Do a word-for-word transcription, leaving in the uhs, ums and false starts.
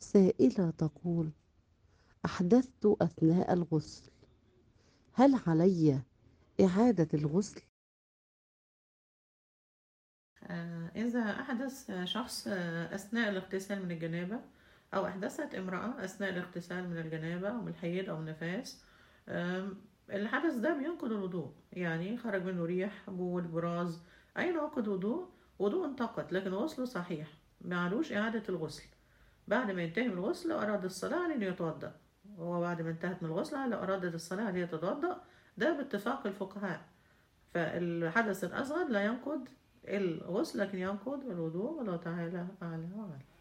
سائلة تقول: أحدثت أثناء الغسل، هل علي إعادة الغسل؟ آه، إذا أحدث شخص آه، أثناء الاغتسال من الجنابة، أو أحدثت امرأة أثناء الاغتسال من الجنابة أو من الحيض أو من النفاس، آم، الحدث ده بينقض الوضوء، يعني خرج منه ريح، بول، براز، أي ناقض وضوء. وضوء انتقد لكن غسله صحيح، معلوش إعادة الغسل. بعد ما ينتهي من الغسل لو أراد الصلاة عليه إنه يتوضأ، هو بعد ما انتهت من الغسل لو أرادت الصلاة عليه يتوضأ، ده باتفاق الفقهاء. فالحدث الأصغر لا ينقض الغسل لكن ينقض الوضوء، والله تعالى أعلى وأعلم.